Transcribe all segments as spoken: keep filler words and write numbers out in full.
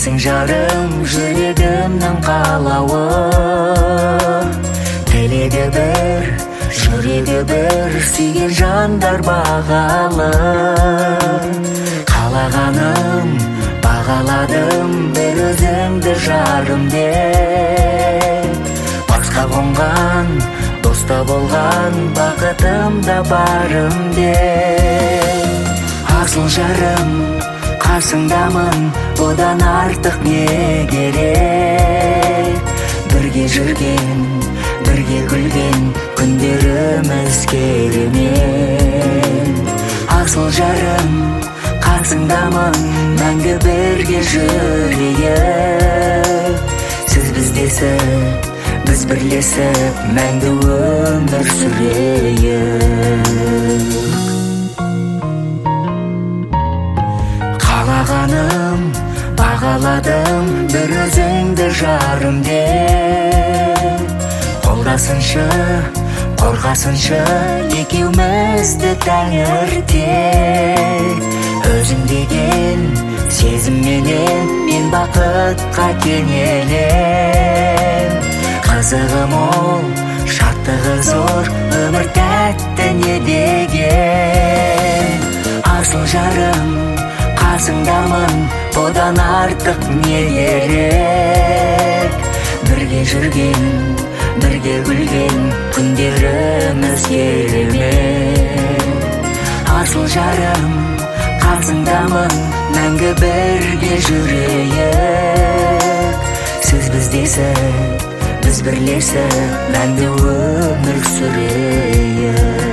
сенсің жарым жүрегімнің қалауы, тілегі бір, жүрегі бір, сүйген жандар бағалы. Қалағаным бағаладым бір өзіңді жарым деп, басқа қонған доста болған бақытым да барым деп. Асыл жарым қасыңдамын, одан артық не керек? Бірге жүрген, бірге күлген күндеріміз керемет. Асыл жарым қасыңдамын, мәңгі бірге жүрейік. Сіз біздесіп, біз бірлесіп, мәңгі өмір сүрейік. Қалағаным бағаладым бір өзіңді жарым деп, қолдасыншы қорғасыншы екеумізді тәңіртек. Өзің деген сезімменен мен бақытқа кенелем. Қызығы мол, шаттығы зор, өмір тәтті не деген. Асыл жарым қасыңдамын, одан артық не керек? Бірге жүрген, бірге күлген күндеріміз керемет. Асыл жарым қасыңдамын, мәңгі бірге жүрейік. Сіз біздесіп, біз бірлесіп, мәңгі өмір сүрейік.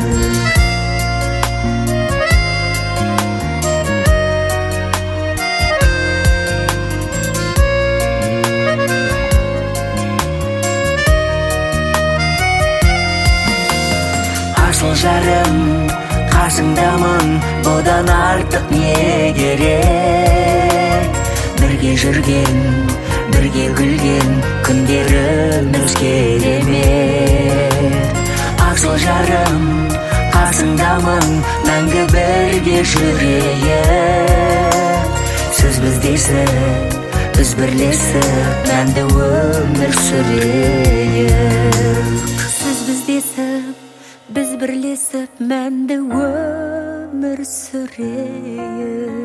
Асыл жарым қасыңдамын, одан артық не керек? Бірге жүрген, бірге күлген күндеріміз керемет. Асыл жарым қасыңдамын, мәңгі бірге жүрейік. Сіз біздесіп, біз бірлесіп, мәңгі өмір сүрейік. Сіз біздесіп, біз бірлесіп, мәңгі өмір сүрейік.